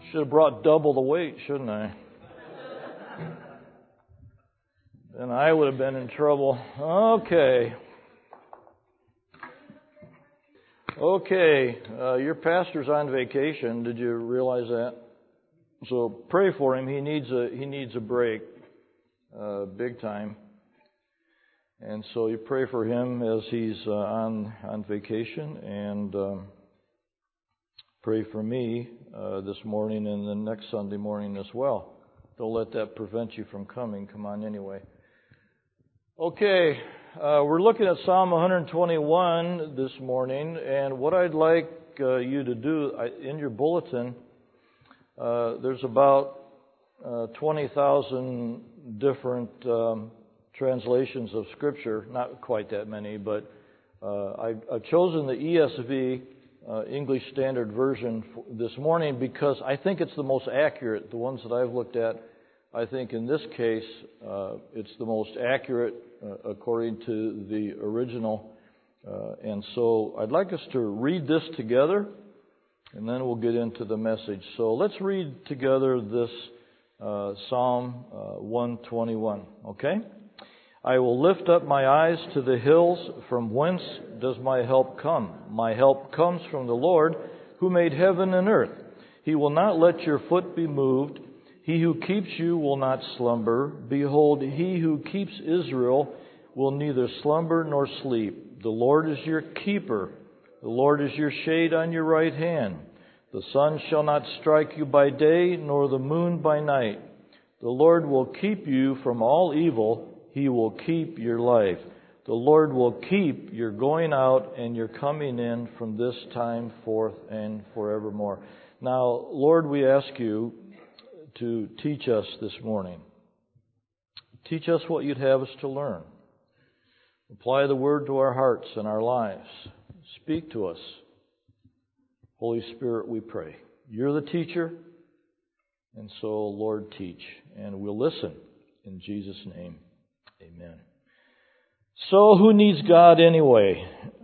Should have brought double the weight, shouldn't I? Then I would have been in trouble. Okay, your pastor's on vacation. Did you realize that? So pray for him. He needs a break, big time. And so you pray for him as he's on vacation, and pray for me this morning and the next Sunday morning as well. Don't let that prevent you from coming. Come on anyway. Okay, we're looking at Psalm 121 this morning, and what I'd like you to do, in your bulletin, there's about 20,000 different translations of Scripture, not quite that many, but I've chosen the ESV, English Standard Version this morning because I think it's the most accurate. The ones that I've looked at, I think in this case, it's the most accurate according to the original. And so I'd like us to read this together, and then we'll get into the message. So let's read together this Psalm 121, okay? I will lift up my eyes to the hills. From whence does my help come? My help comes from the Lord, who made heaven and earth. He will not let your foot be moved. He who keeps you will not slumber. Behold, he who keeps Israel will neither slumber nor sleep. The Lord is your keeper. The Lord is your shade on your right hand. The sun shall not strike you by day, nor the moon by night. The Lord will keep you from all evil. He will keep your life. The Lord will keep your going out and your coming in from this time forth and forevermore. Now, Lord, we ask you to teach us this morning. Teach us what you'd have us to learn. Apply the word to our hearts and our lives. Speak to us. Holy Spirit, we pray. You're the teacher, and so, Lord, teach. And we'll listen. In Jesus' name, amen. So, who needs God anyway?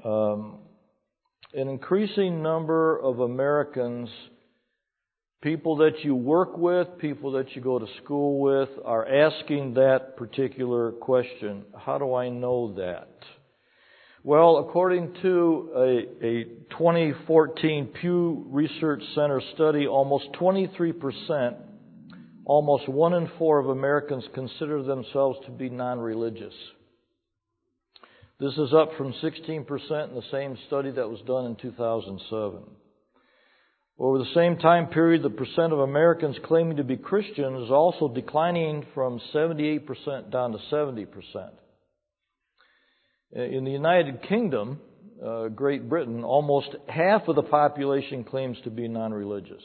An increasing number of Americans, people that you work with, people that you go to school with, are asking that particular question. How do I know that? Well, according to a 2014 Pew Research Center study, almost 23%, almost 1 in 4 of Americans consider themselves to be non-religious. This is up from 16% in the same study that was done in 2007. Over the same time period, the percent of Americans claiming to be Christian is also declining from 78% down to 70%. In the United Kingdom, Great Britain, almost half of the population claims to be non-religious.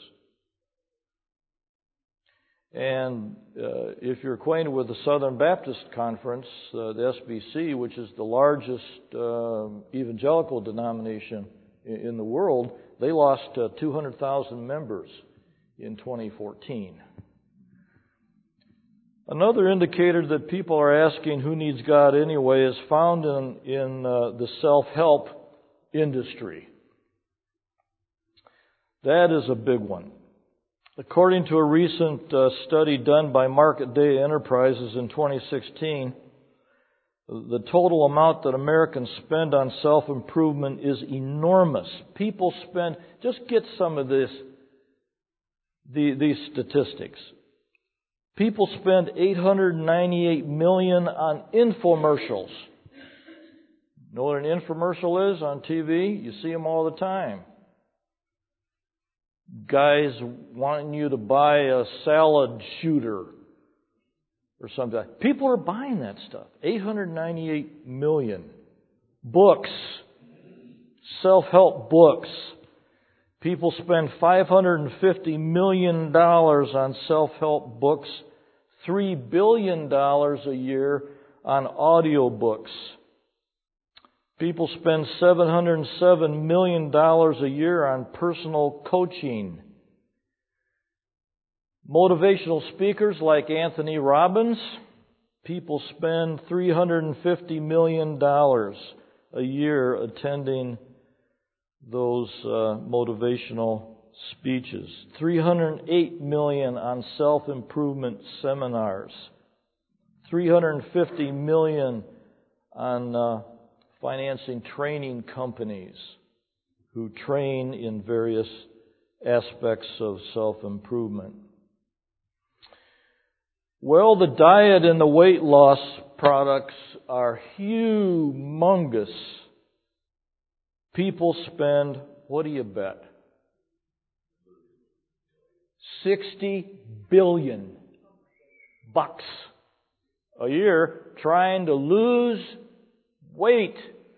And if you're acquainted with the Southern Baptist Conference, the SBC, which is the largest evangelical denomination in the world, they lost 200,000 members in 2014. Another indicator that people are asking who needs God anyway is found in the self-help industry. That is a big one. According to a recent study done by Market Day Enterprises in 2016, the total amount that Americans spend on self-improvement is enormous. People spend, just get some of these statistics. People spend $898 million on infomercials. Know what an infomercial is on TV? You see them all the time. Guys wanting you to buy a salad shooter or something. People are buying that stuff. $898 million. Books. Self-help books. People spend $550 million on self-help books. $3 billion a year on audiobooks. People spend $707 million a year on personal coaching. Motivational speakers like Anthony Robbins, people spend $350 million a year attending those motivational speeches, $308 million on self-improvement seminars, $350 million on financing training companies who train in various aspects of self-improvement. Well, the diet and the weight loss products are humongous. People spend, what do you bet? $60 billion a year trying to lose weight.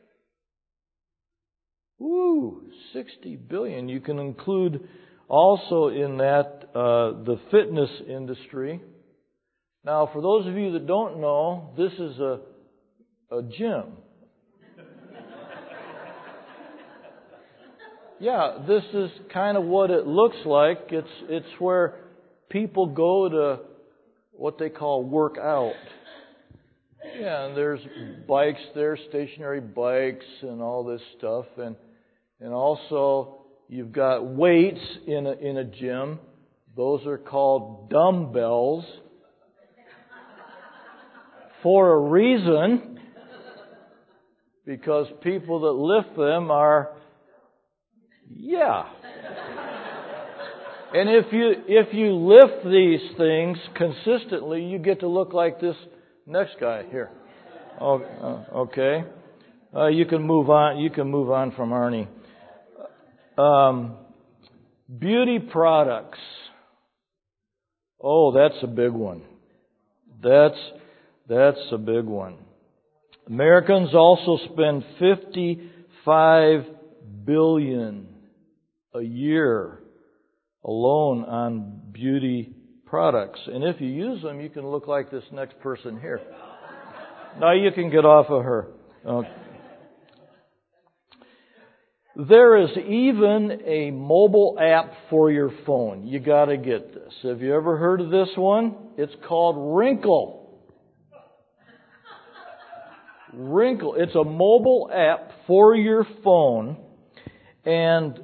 Woo, $60 billion. You can include also in that the fitness industry. Now, for those of you that don't know, this is a gym. Yeah, this is kind of what it looks like. It's where people go to what they call work out. Yeah, and there's bikes there, stationary bikes and all this stuff, and also you've got weights in a gym. Those are called dumbbells for a reason, because people that lift them are, yeah. And if you lift these things consistently, you get to look like this next guy here. Okay. You can move on. You can move on from Arnie. Beauty products. Oh, that's a big one. That's a big one. Americans also spend $55 billion a year alone on beauty products. And if you use them, you can look like this next person here. Now you can get off of her. There is even a mobile app for your phone. You got to get this. Have you ever heard of this one? It's called Wrinkle. Wrinkle. It's a mobile app for your phone, and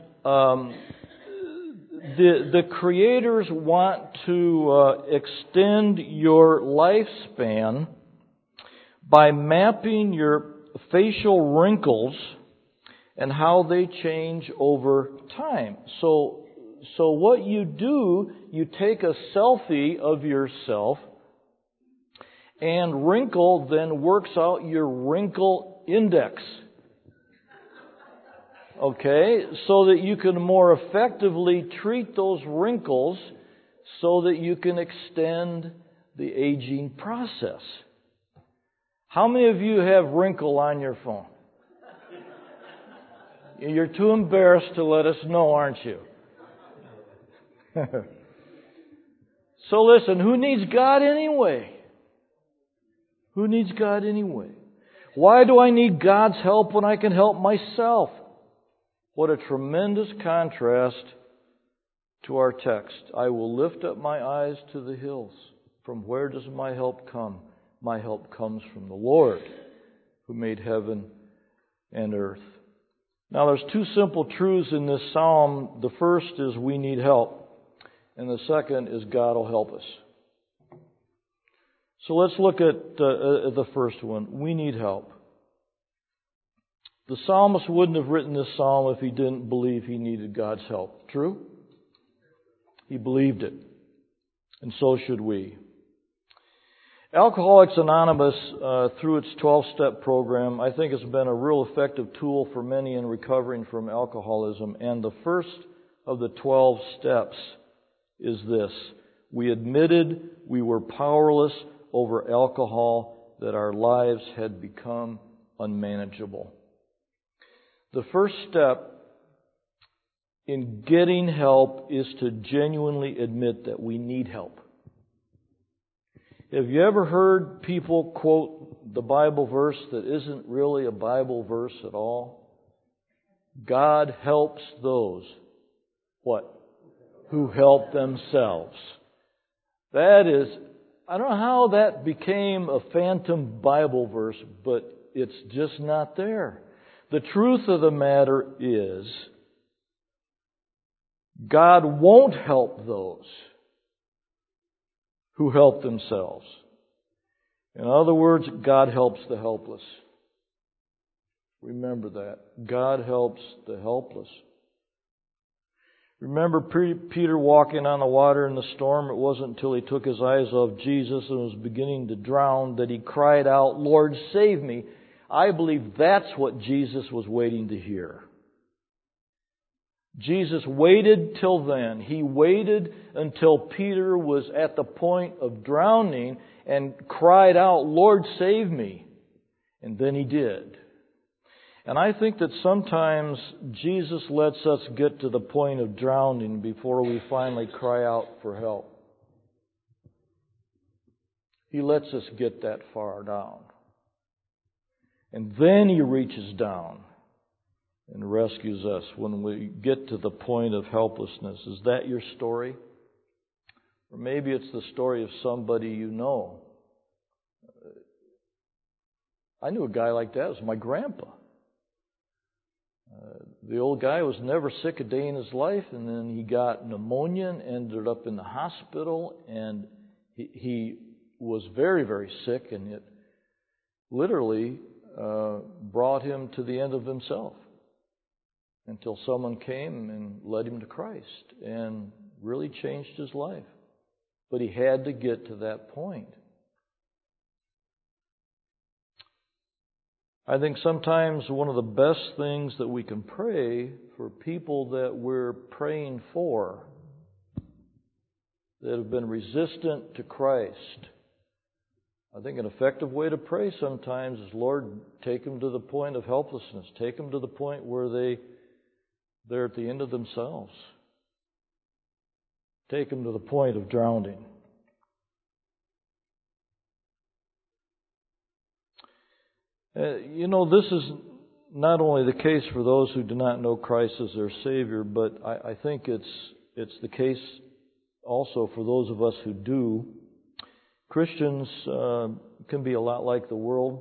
the creators want to extend your lifespan by mapping your facial wrinkles and how they change over time. So what you do, you take a selfie of yourself, and Wrinkle then works out your wrinkle index. Okay? So that you can more effectively treat those wrinkles so that you can extend the aging process. How many of you have Wrinkle on your phone? You're too embarrassed to let us know, aren't you? So listen, who needs God anyway? Who needs God anyway? Why do I need God's help when I can help myself? What a tremendous contrast to our text. I will lift up my eyes to the hills. From where does my help come? My help comes from the Lord, who made heaven and earth. Now there's two simple truths in this psalm. The first is we need help. And the second is God will help us. So let's look at the first one. We need help. The psalmist wouldn't have written this psalm if he didn't believe he needed God's help. True? He believed it. And so should we. Alcoholics Anonymous, through its 12-step program, I think has been a real effective tool for many in recovering from alcoholism. And the first of the 12 steps is this. We admitted we were powerless over alcohol, that our lives had become unmanageable. The first step in getting help is to genuinely admit that we need help. Have you ever heard people quote the Bible verse that isn't really a Bible verse at all? God helps those, what? Who help themselves. That is, I don't know how that became a phantom Bible verse, but it's just not there. The truth of the matter is, God won't help those who help themselves. In other words, God helps the helpless. Remember that. God helps the helpless. Remember Peter walking on the water in the storm? It wasn't until he took his eyes off Jesus and was beginning to drown that he cried out, "Lord, save me." I believe that's what Jesus was waiting to hear. Jesus waited till then. He waited until Peter was at the point of drowning and cried out, "Lord, save me." And then he did. And I think that sometimes Jesus lets us get to the point of drowning before we finally cry out for help. He lets us get that far down. And then He reaches down and rescues us when we get to the point of helplessness. Is that your story? Or maybe it's the story of somebody you know. I knew a guy like that. It was my grandpa. The old guy was never sick a day in his life, and then he got pneumonia and ended up in the hospital, and he was very, very sick, and it literally brought him to the end of himself until someone came and led him to Christ and really changed his life. But he had to get to that point. I think sometimes one of the best things that we can pray for people that we're praying for that have been resistant to Christ, I think an effective way to pray sometimes is, "Lord, take them to the point of helplessness. Take them to the point where they're at the end of themselves. Take them to the point of drowning." This is not only the case for those who do not know Christ as their Savior, but I think it's the case also for those of us who do. Christians can be a lot like the world.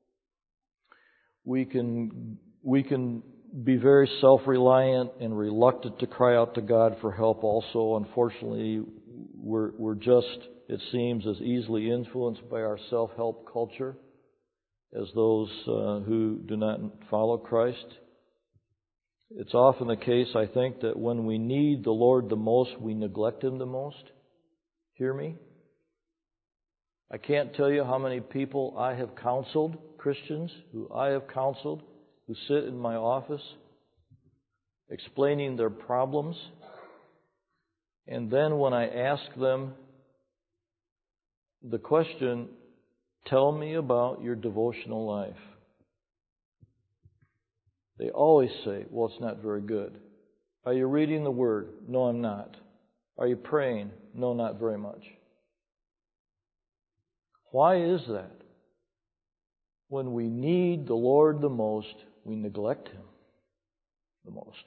We can be very self-reliant and reluctant to cry out to God for help also. Unfortunately, we're just, it seems, as easily influenced by our self-help culture as those who do not follow Christ. It's often the case, I think, that when we need the Lord the most, we neglect Him the most. Hear me? I can't tell you how many people I have counseled, Christians who I have counseled, who sit in my office explaining their problems, and then when I ask them the question, "Tell me about your devotional life," they always say, "Well, it's not very good." "Are you reading the Word?" "No, I'm not." "Are you praying?" "No, not very much." Why is that? When we need the Lord the most, we neglect Him the most.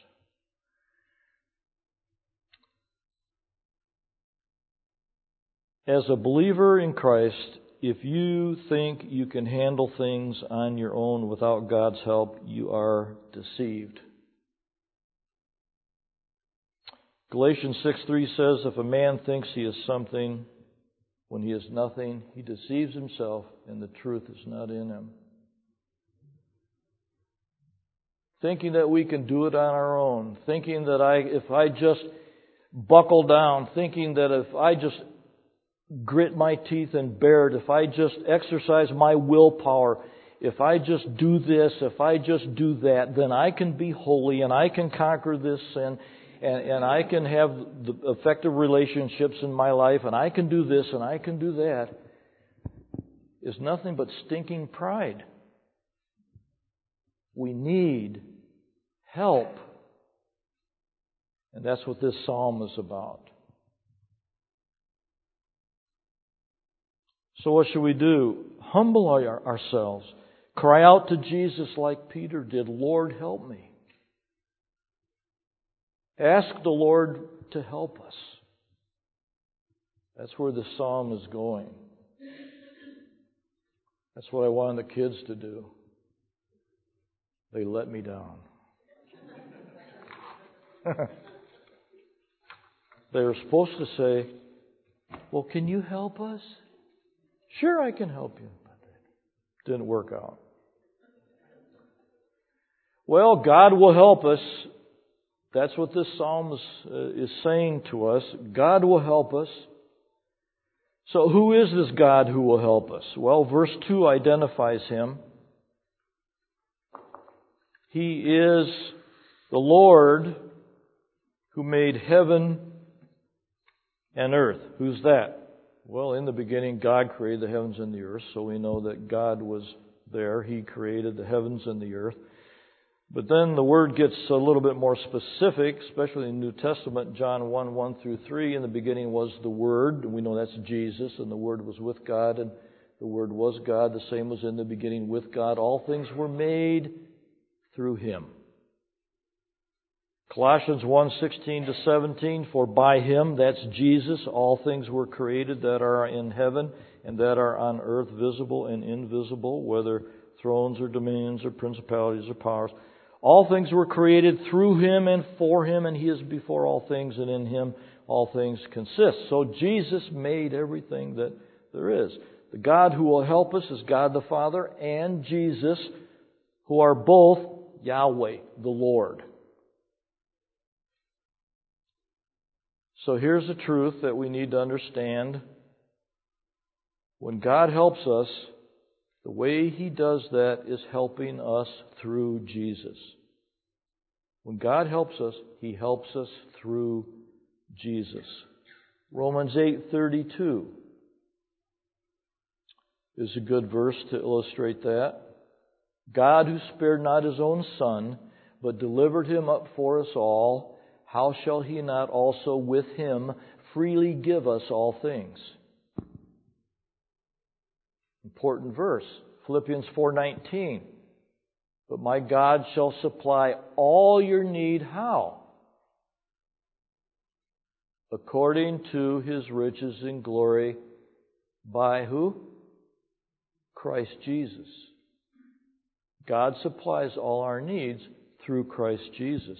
As a believer in Christ, if you think you can handle things on your own without God's help, you are deceived. Galatians 6:3 says, "If a man thinks he is something when he is nothing, he deceives himself, and the truth is not in him." Thinking that we can do it on our own, thinking that if I just buckle down, thinking that if I just grit my teeth and bear it, if I just exercise my willpower, if I just do this, if I just do that, then I can be holy and I can conquer this sin and I can have the effective relationships in my life and I can do this and I can do that, is nothing but stinking pride. We need help. And that's what this psalm is about. So what should we do? Humble ourselves. Cry out to Jesus like Peter did, "Lord, help me." Ask the Lord to help us. That's where the psalm is going. That's what I wanted the kids to do. They let me down. They were supposed to say, well, can you help us? Sure, I can help you. But it didn't work out. Well, God will help us. That's what this psalm is saying to us. God will help us. So who is this God who will help us? Well, verse 2 identifies Him. He is the Lord who made heaven and earth. Who's that? Well, in the beginning, God created the heavens and the earth, so we know that God was there. He created the heavens and the earth. But then the Word gets a little bit more specific, especially in the New Testament, John 1 through 3. In the beginning was the Word, and we know that's Jesus, and the Word was with God, and the Word was God. The same was in the beginning with God. All things were made through Him. Colossians 1:16-17, for by Him, that's Jesus, all things were created that are in heaven and that are on earth, visible and invisible, whether thrones or dominions or principalities or powers. All things were created through Him and for Him, and He is before all things, and in Him all things consist. So Jesus made everything that there is. The God who will help us is God the Father and Jesus, who are both Yahweh, the Lord. So here's the truth that we need to understand. When God helps us, the way He does that is helping us through Jesus. When God helps us, He helps us through Jesus. Romans 8:32 is a good verse to illustrate that. God, who spared not His own Son, but delivered Him up for us all, how shall He not also with Him freely give us all things? Important verse. Philippians 4:19. But my God shall supply all your need, how? According to His riches in glory, by who? Christ Jesus. God supplies all our needs through Christ Jesus.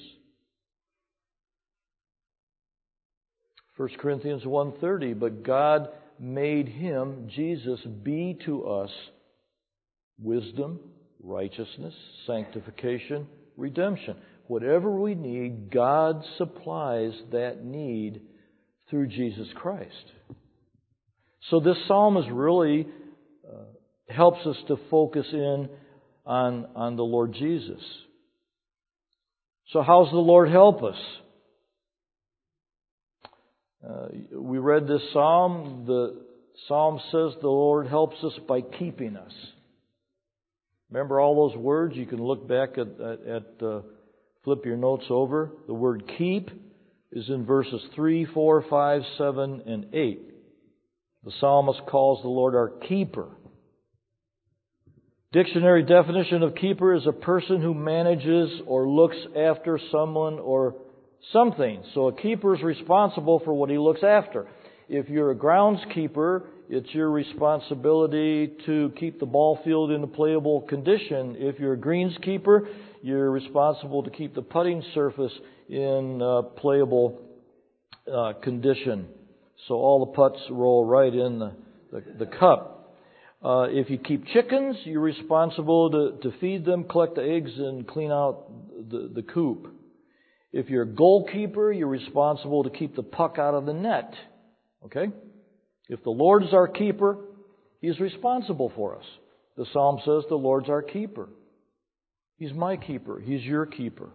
1 Corinthians 1:30, but God made Him, Jesus, be to us wisdom, righteousness, sanctification, redemption. Whatever we need, God supplies that need through Jesus Christ. So this psalm is really helps us to focus in on the Lord Jesus. So how's the Lord help us? We read this psalm. The psalm says the Lord helps us by keeping us. Remember all those words? You can look back flip your notes over. The word keep is in verses 3, 4, 5, 7, and 8. The psalmist calls the Lord our keeper. Dictionary definition of keeper is a person who manages or looks after someone or something. So a keeper is responsible for what he looks after. If you're a groundskeeper, it's your responsibility to keep the ball field in a playable condition. If you're a greenskeeper, you're responsible to keep the putting surface in playable condition, so all the putts roll right in the cup. If you keep chickens, you're responsible to feed them, collect the eggs, and clean out the coop. If you're a goalkeeper, you're responsible to keep the puck out of the net. Okay? If the Lord is our keeper, He's responsible for us. The psalm says the Lord's our keeper. He's my keeper. He's your keeper.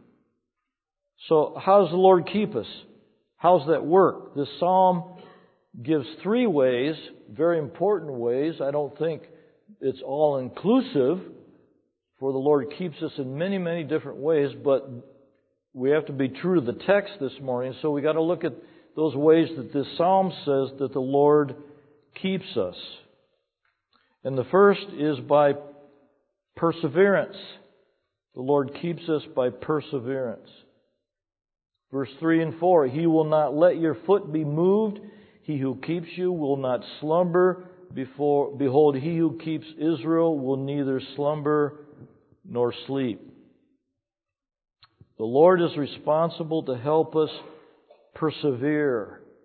So how does the Lord keep us? How's that work? This psalm gives 3 ways, very important ways. I don't think it's all inclusive, for the Lord keeps us in many, many different ways, but we have to be true to the text this morning, so we got to look at those ways that this psalm says that the Lord keeps us. And the first is by perseverance. The Lord keeps us by perseverance. Verse 3 and 4, He will not let your foot be moved. He who keeps you will not slumber. Behold, He who keeps Israel will neither slumber nor sleep. The Lord is responsible to help us persevere.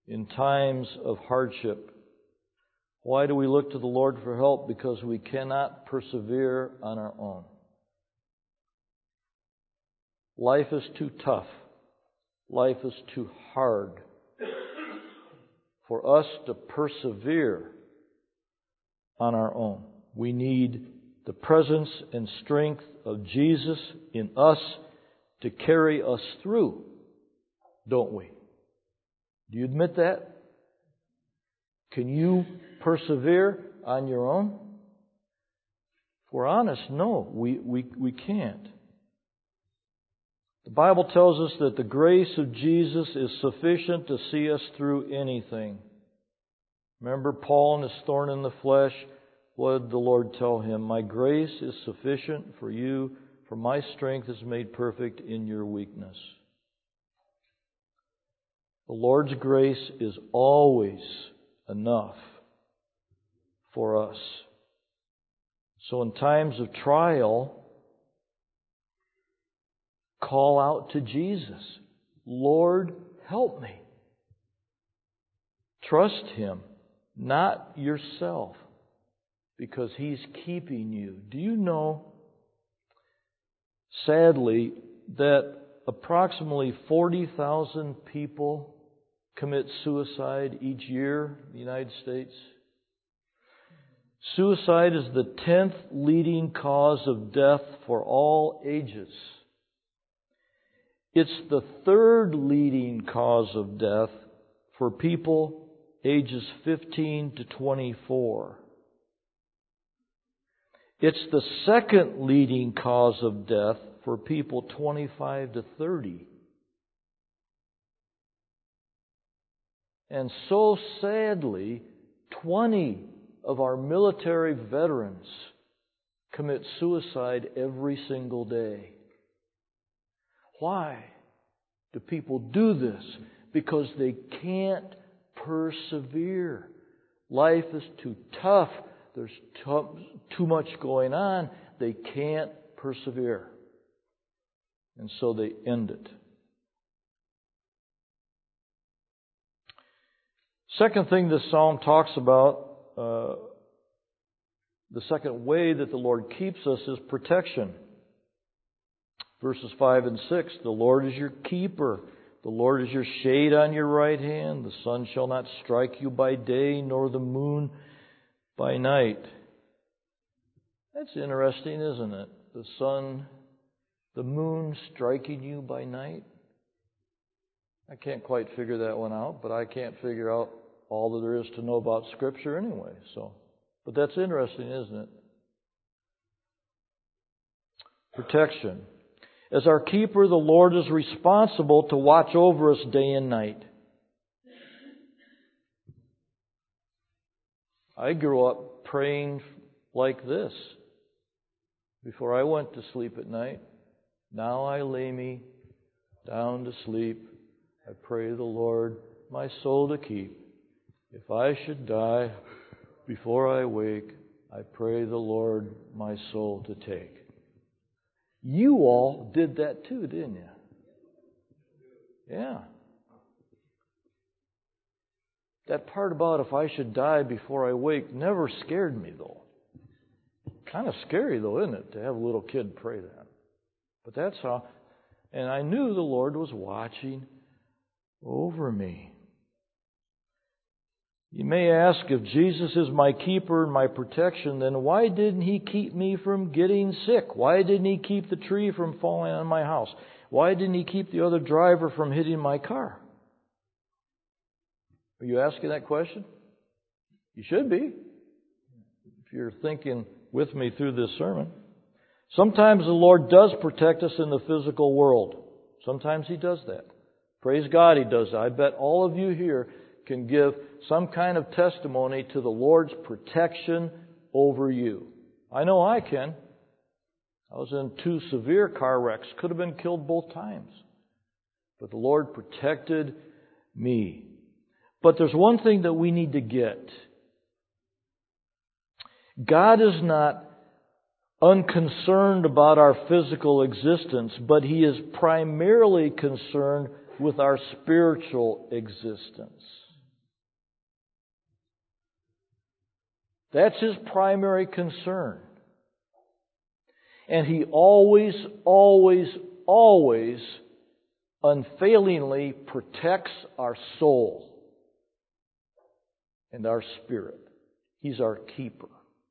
in times of hardship. Why do we look to the Lord for help? Because we cannot persevere on our own. Life is too tough. Life is too hard for us to persevere on our own. We need the presence and strength of Jesus in us to carry us through, don't we? Do you admit that? Can you persevere on your own? If we're honest, no, we can't. The Bible tells us that the grace of Jesus is sufficient to see us through anything. Remember Paul and his thorn in the flesh? What did the Lord tell him? My grace is sufficient for you, for my strength is made perfect in your weakness. The Lord's grace is always enough for us. So in times of trial, call out to Jesus. Lord, help me. Trust Him, not yourself, because He's keeping you. Do you know, sadly, that approximately 40,000 people commit suicide each year in the United States? Suicide is the 10th leading cause of death for all ages. It's the 3rd leading cause of death for people ages 15 to 24. It's the 2nd leading cause of death for people 25 to 30. And so sadly, 20 of our military veterans commit suicide every single day. Why do people do this? Because they can't persevere. Life is too tough. There's too much going on. They can't persevere. And so they end it. Second thing this psalm talks about, the second way that the Lord keeps us is protection. Verses 5 and 6, the Lord is your keeper. The Lord is your shade on your right hand. The sun shall not strike you by day, nor the moon by night. That's interesting, isn't it? The sun, the moon striking you by night. I can't quite figure that one out, but I can't figure out all that there is to know about Scripture anyway. But that's interesting, isn't it? Protection. As our keeper, the Lord is responsible to watch over us day and night. I grew up praying like this before I went to sleep at night. Now I lay me down to sleep. I pray the Lord my soul to keep. If I should die before I wake, I pray the Lord my soul to take. You all did that too, didn't you? Yeah. That part about if I should die before I wake never scared me, though. Kind of scary, though, isn't it, to have a little kid pray that? But that's how. And I knew the Lord was watching over me. You may ask, if Jesus is my keeper and my protection, then why didn't He keep me from getting sick? Why didn't He keep the tree from falling on my house? Why didn't He keep the other driver from hitting my car? Are you asking that question? You should be, if you're thinking with me through this sermon. Sometimes the Lord does protect us in the physical world. Sometimes He does that. Praise God, He does that. I bet all of you here can give some kind of testimony to the Lord's protection over you. I know I can. I was in 2 severe car wrecks. Could have been killed both times. But the Lord protected me. But there's one thing that we need to get. God is not unconcerned about our physical existence, but He is primarily concerned with our spiritual existence. That's His primary concern. And He always, always, always unfailingly protects our soul and our spirit. He's our keeper.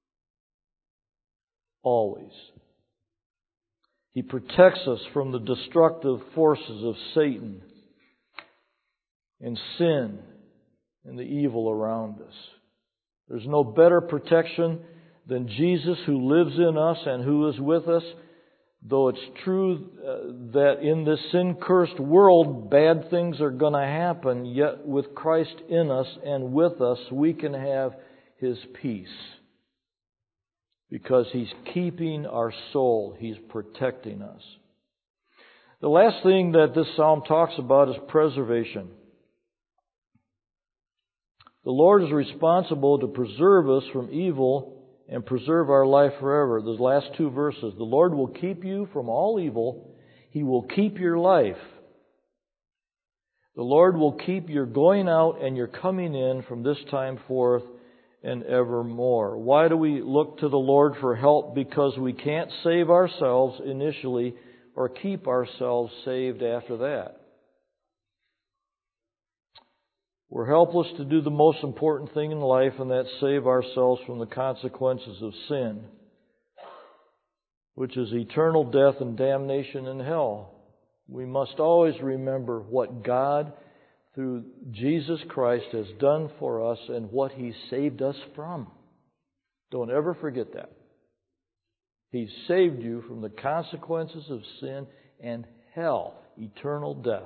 Always. He protects us from the destructive forces of Satan and sin and the evil around us. There's no better protection than Jesus, who lives in us and who is with us. Though it's true that in this sin-cursed world bad things are going to happen, yet with Christ in us and with us, we can have His peace. Because He's keeping our soul. He's protecting us. The last thing that this psalm talks about is preservation. The Lord is responsible to preserve us from evil and preserve our life forever. Those last two verses. The Lord will keep you from all evil. He will keep your life. The Lord will keep your going out and your coming in from this time forth and evermore. Why do we look to the Lord for help? Because we can't save ourselves initially or keep ourselves saved after that. We're helpless to do the most important thing in life, and that's save ourselves from the consequences of sin, which is eternal death and damnation in hell. We must always remember what God, through Jesus Christ, has done for us and what He saved us from. Don't ever forget that. He saved you from the consequences of sin and hell, eternal death.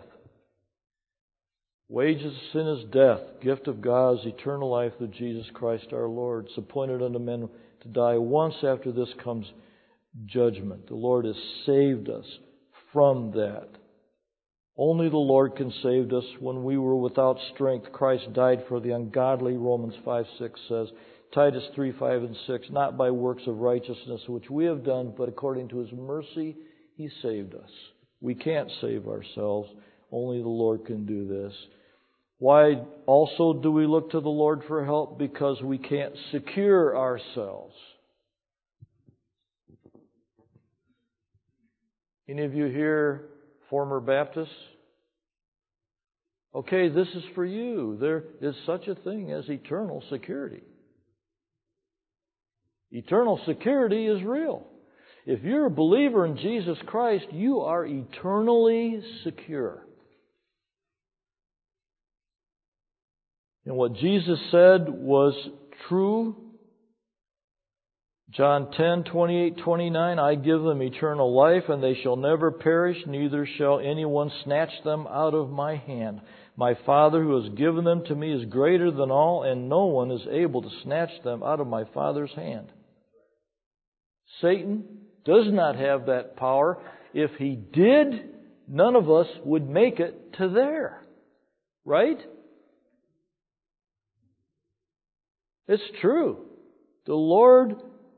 Wages of sin is death. Gift of God is eternal life through Jesus Christ our Lord. It's appointed unto men to die once. After this comes judgment. The Lord has saved us from that. Only the Lord can save us. When we were without strength, Christ died for the ungodly, Romans 5:6 says. Titus 3:5 and 6, not by works of righteousness which we have done, but according to His mercy He saved us. We can't save ourselves. Only the Lord can do this. Why also do we look to the Lord for help? Because we can't secure ourselves. Any of you here former Baptists? Okay, this is for you. There is such a thing as eternal security. Eternal security is real. If you're a believer in Jesus Christ, you are eternally secure. And what Jesus said was true. John 10:28-29, I give them eternal life, and they shall never perish, neither shall anyone snatch them out of my hand. My Father who has given them to me is greater than all, and no one is able to snatch them out of my Father's hand. Satan does not have that power. If he did, none of us would make it to there. Right? It's true. The Lord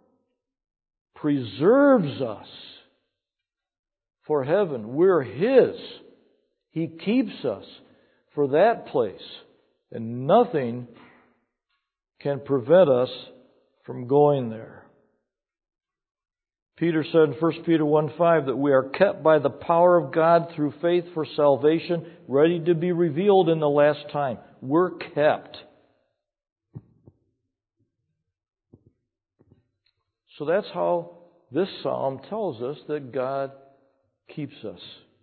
preserves us for heaven. We're His. He keeps us for that place. And nothing can prevent us from going there. Peter said in 1 Peter 1:5 that we are kept by the power of God through faith for salvation, ready to be revealed in the last time. We're kept. So that's how this psalm tells us that God keeps us.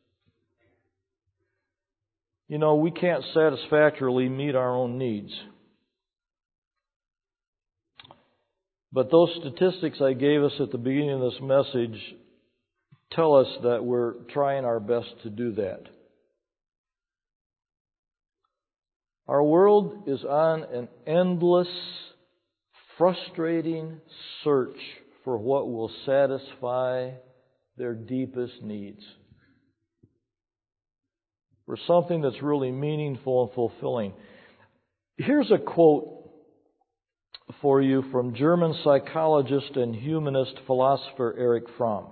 You know, we can't satisfactorily meet our own needs. But those statistics I gave us at the beginning of this message tell us that we're trying our best to do that. Our world is on an endless, frustrating search for what will satisfy their deepest needs. For something that's really meaningful and fulfilling. Here's a quote for you from German psychologist and humanist philosopher Erich Fromm.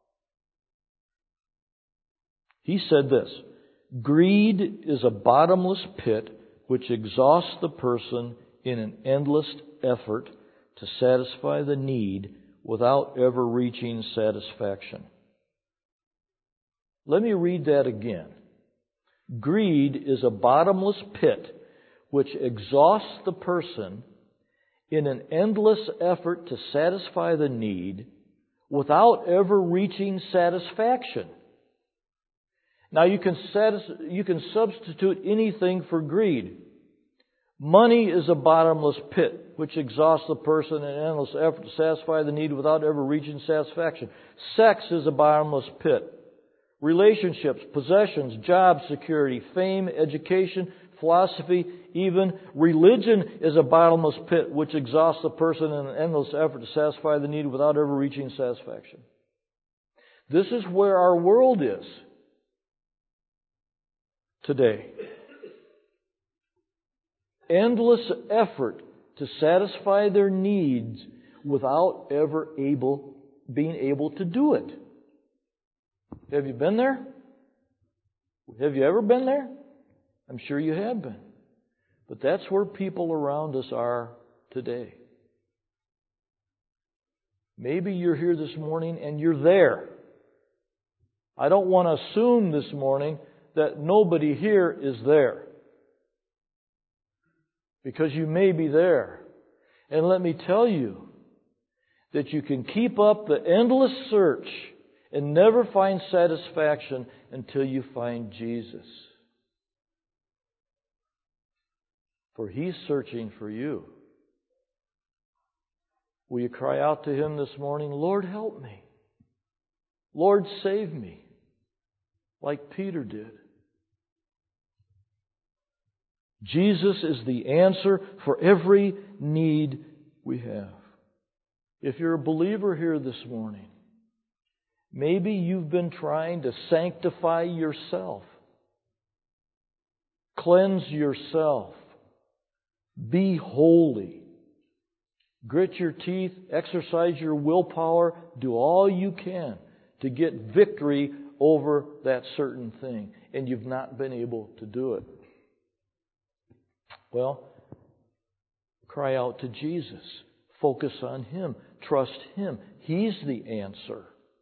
He said this, greed is a bottomless pit which exhausts the person in an endless effort to satisfy the need without ever reaching satisfaction. Let me read that again. Greed is a bottomless pit which exhausts the person in an endless effort to satisfy the need without ever reaching satisfaction. Now you can substitute anything for greed. Money is a bottomless pit which exhausts the person in an endless effort to satisfy the need without ever reaching satisfaction. Sex is a bottomless pit. Relationships, possessions, jobs, security, fame, education, philosophy, even religion is a bottomless pit which exhausts the person in an endless effort to satisfy the need without ever reaching satisfaction. This is where our world is today. Endless effort to satisfy their needs without ever being able to do it. Have you been there? Have you ever been there? I'm sure you have been. But that's where people around us are today. Maybe you're here this morning and you're there. I don't want to assume this morning that nobody here is there. Because you may be there. And let me tell you that you can keep up the endless search and never find satisfaction until you find Jesus. For He's searching for you. Will you cry out to Him this morning, Lord, help me. Lord, save me. Like Peter did. Jesus is the answer for every need we have. If you're a believer here this morning, maybe you've been trying to sanctify yourself, cleanse yourself, be holy, grit your teeth, exercise your willpower, do all you can to get victory over that certain thing, and you've not been able to do it. Well, cry out to Jesus. Focus on Him. Trust Him. He's the answer.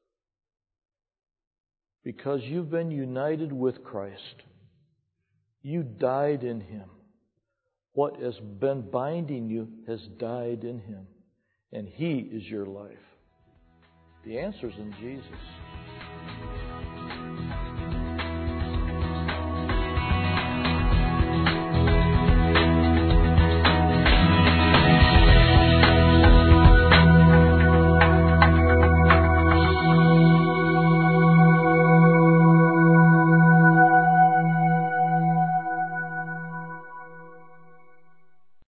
Because you've been united with Christ. You died in Him. What has been binding you has died in Him. And He is your life. The answer's in Jesus.